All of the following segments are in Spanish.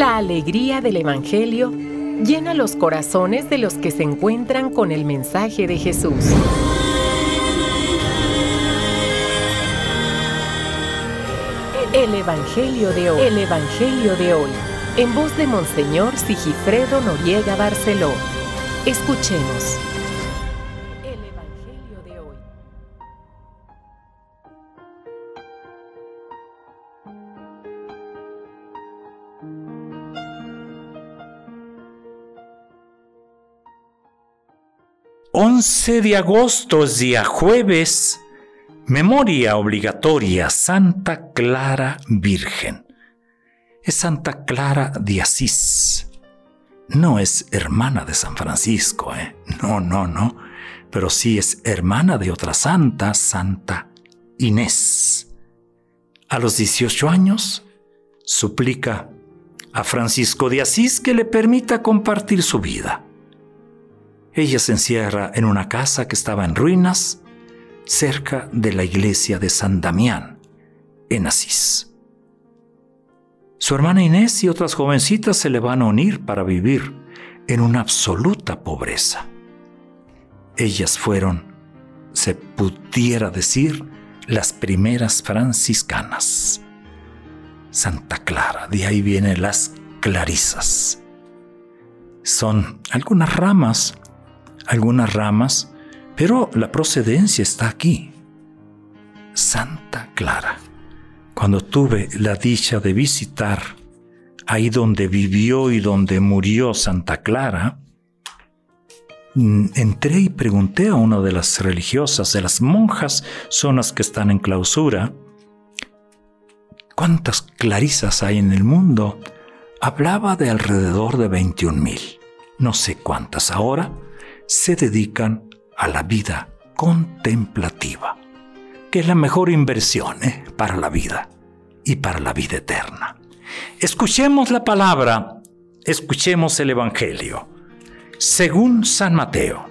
La alegría del Evangelio llena los corazones de los que se encuentran con el mensaje de Jesús. El Evangelio de hoy. El Evangelio de hoy. En voz de Monseñor Sigifredo Noriega Barceló. Escuchemos. El Evangelio de hoy. «11 de agosto es día jueves, memoria obligatoria, Santa Clara Virgen». Es Santa Clara de Asís. No es hermana de San Francisco, No. Pero sí es hermana de otra santa, Santa Inés. A los 18 años, suplica a Francisco de Asís que le permita compartir su vida. Ella se encierra en una casa que estaba en ruinas, cerca de la iglesia de San Damián, en Asís. Su hermana Inés y otras jovencitas se le van a unir para vivir en una absoluta pobreza. Ellas fueron, se pudiera decir, las primeras franciscanas. Santa Clara, de ahí vienen las clarisas. Son algunas ramas, pero la procedencia está aquí. Santa Clara. Cuando tuve la dicha de visitar ahí donde vivió y donde murió Santa Clara, entré y pregunté a una de las religiosas, de las monjas, son las que están en clausura, ¿cuántas clarisas hay en el mundo? Hablaba de alrededor de 21,000. No sé cuántas ahora se dedican a la vida contemplativa, que es la mejor inversión para la vida y para la vida eterna. Escuchemos la palabra, escuchemos el Evangelio. Según San Mateo.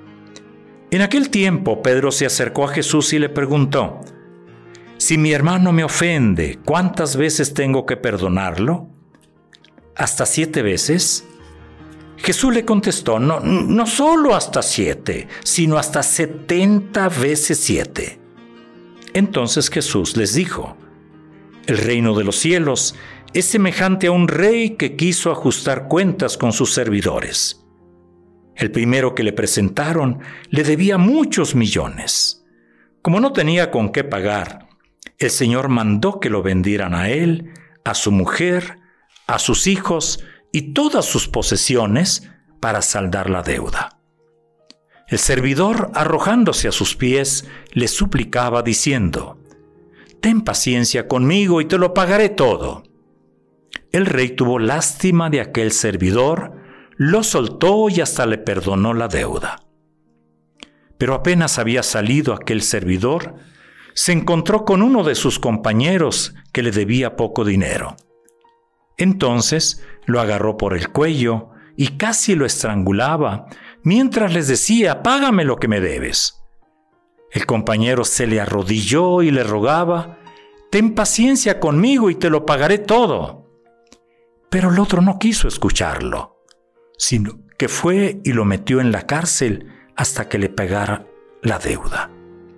En aquel tiempo Pedro se acercó a Jesús y le preguntó: «Si mi hermano me ofende, ¿cuántas veces tengo que perdonarlo? ¿Hasta 7 veces?» Jesús le contestó: no solo hasta 7, sino hasta 70 veces 7. Entonces Jesús les dijo: «El reino de los cielos es semejante a un rey que quiso ajustar cuentas con sus servidores. El primero que le presentaron le debía muchos millones. Como no tenía con qué pagar, el Señor mandó que lo vendieran a él, a su mujer, a sus hijos y todas sus posesiones para saldar la deuda. El servidor, arrojándose a sus pies, le suplicaba diciendo: «Ten paciencia conmigo y te lo pagaré todo». El rey tuvo lástima de aquel servidor, lo soltó y hasta le perdonó la deuda. Pero apenas había salido aquel servidor, se encontró con uno de sus compañeros que le debía poco dinero. Entonces lo agarró por el cuello y casi lo estrangulaba, mientras les decía: «Págame lo que me debes». El compañero se le arrodilló y le rogaba: «Ten paciencia conmigo y te lo pagaré todo». Pero el otro no quiso escucharlo, sino que fue y lo metió en la cárcel hasta que le pagara la deuda.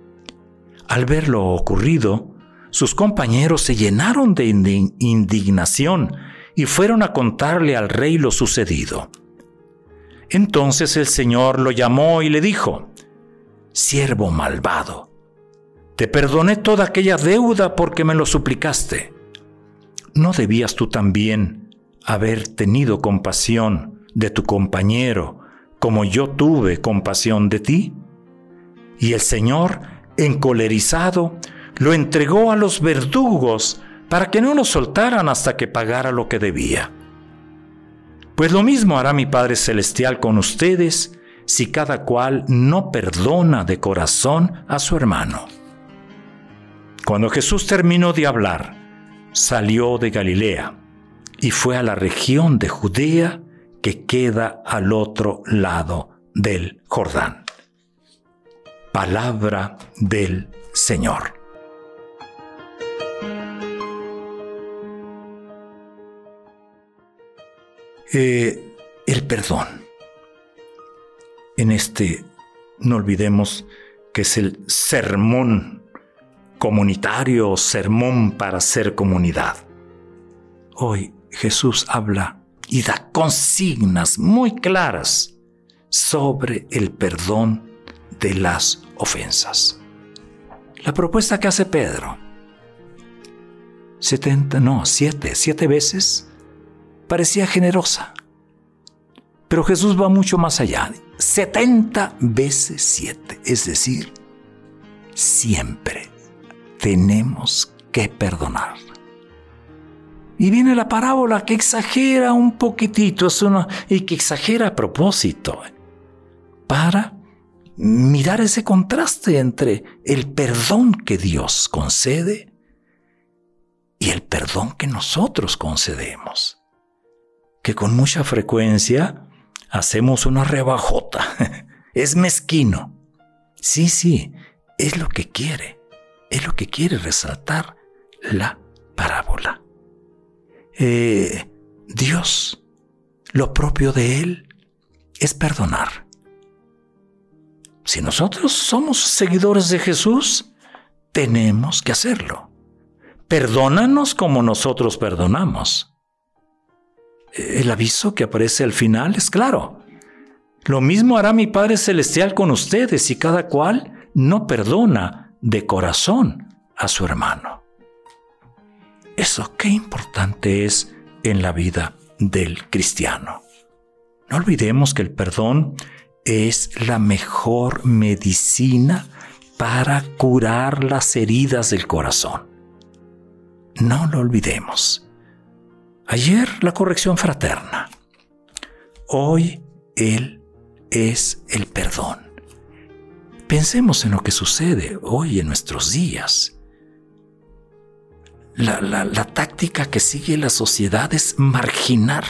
Al ver lo ocurrido, sus compañeros se llenaron de indignación y fueron a contarle al rey lo sucedido. Entonces el Señor lo llamó y le dijo: «Siervo malvado, te perdoné toda aquella deuda porque me lo suplicaste. ¿No debías tú también haber tenido compasión de tu compañero como yo tuve compasión de ti?» Y el Señor, encolerizado, lo entregó a los verdugos para que no lo soltaran hasta que pagara lo que debía. Pues lo mismo hará mi Padre Celestial con ustedes si cada cual no perdona de corazón a su hermano». Cuando Jesús terminó de hablar, salió de Galilea y fue a la región de Judea que queda al otro lado del Jordán. Palabra del Señor. El perdón. En no olvidemos que es el sermón comunitario, sermón para ser comunidad. Hoy Jesús habla y da consignas muy claras sobre el perdón de las ofensas. La propuesta que hace Pedro, 7 veces, parecía generosa. Pero Jesús va mucho más allá. 70 veces 7, es decir, siempre tenemos que perdonar. Y viene la parábola que exagera un poquitito, y que exagera a propósito, para mirar ese contraste entre el perdón que Dios concede y el perdón que nosotros concedemos, que con mucha frecuencia hacemos una rebajota. Es mezquino. Sí, es lo que quiere resaltar la parábola. Dios, lo propio de Él es perdonar. Si nosotros somos seguidores de Jesús, tenemos que hacerlo. Perdónanos como nosotros perdonamos. El aviso que aparece al final es claro. Lo mismo hará mi Padre Celestial con ustedes si cada cual no perdona de corazón a su hermano. Eso qué importante es en la vida del cristiano. No olvidemos que el perdón es la mejor medicina para curar las heridas del corazón. No lo olvidemos. Ayer la corrección fraterna. Hoy Él es el perdón. Pensemos en lo que sucede hoy en nuestros días. La táctica que sigue la sociedad es marginar,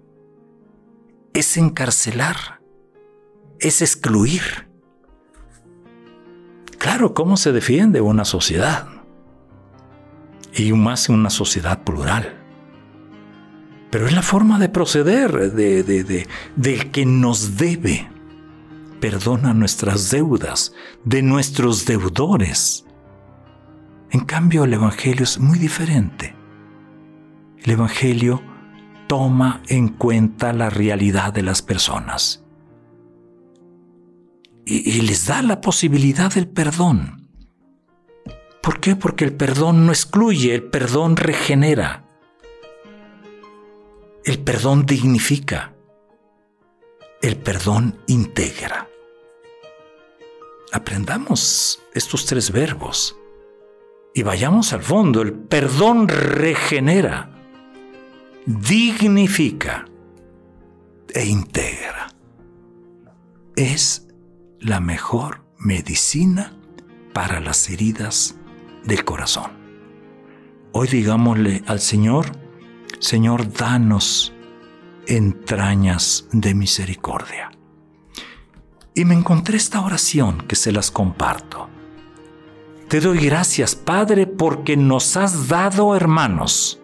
es encarcelar, es excluir. Claro, ¿cómo se defiende una sociedad? Y más en una sociedad plural. Pero es la forma de proceder del que nos debe. Perdona nuestras deudas, de nuestros deudores. En cambio, el Evangelio es muy diferente. El Evangelio toma en cuenta la realidad de las personas y les da la posibilidad del perdón. ¿Por qué? Porque el perdón no excluye, el perdón regenera. El perdón dignifica. El perdón integra. Aprendamos estos 3 verbos y vayamos al fondo. El perdón regenera, dignifica e integra. Es la mejor medicina para las heridas del corazón. Hoy digámosle al Señor: Señor, danos entrañas de misericordia. Y me encontré esta oración que se las comparto. Te doy gracias, Padre, porque nos has dado hermanos.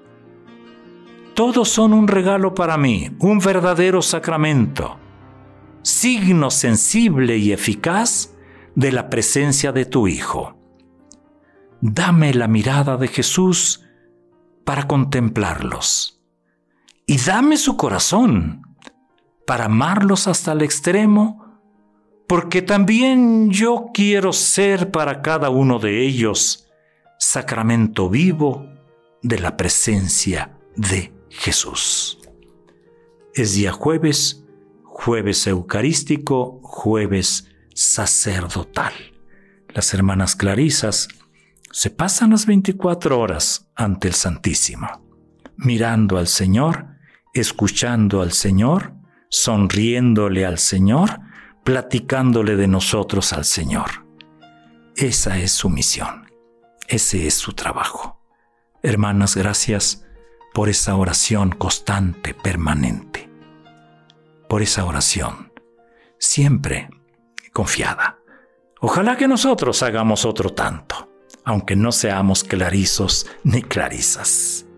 Todos son un regalo para mí, un verdadero sacramento, signo sensible y eficaz de la presencia de tu Hijo. Dame la mirada de Jesús para contemplarlos. Y dame su corazón para amarlos hasta el extremo, porque también yo quiero ser para cada uno de ellos sacramento vivo de la presencia de Jesús. Es día jueves, jueves eucarístico, jueves sacerdotal. Las hermanas clarisas se pasan las 24 horas ante el Santísimo, mirando al Señor, escuchando al Señor, sonriéndole al Señor, platicándole de nosotros al Señor. Esa es su misión, ese es su trabajo. Hermanas, gracias por esa oración constante, permanente, por esa oración siempre confiada. Ojalá que nosotros hagamos otro tanto, aunque no seamos clarizos ni clarisas.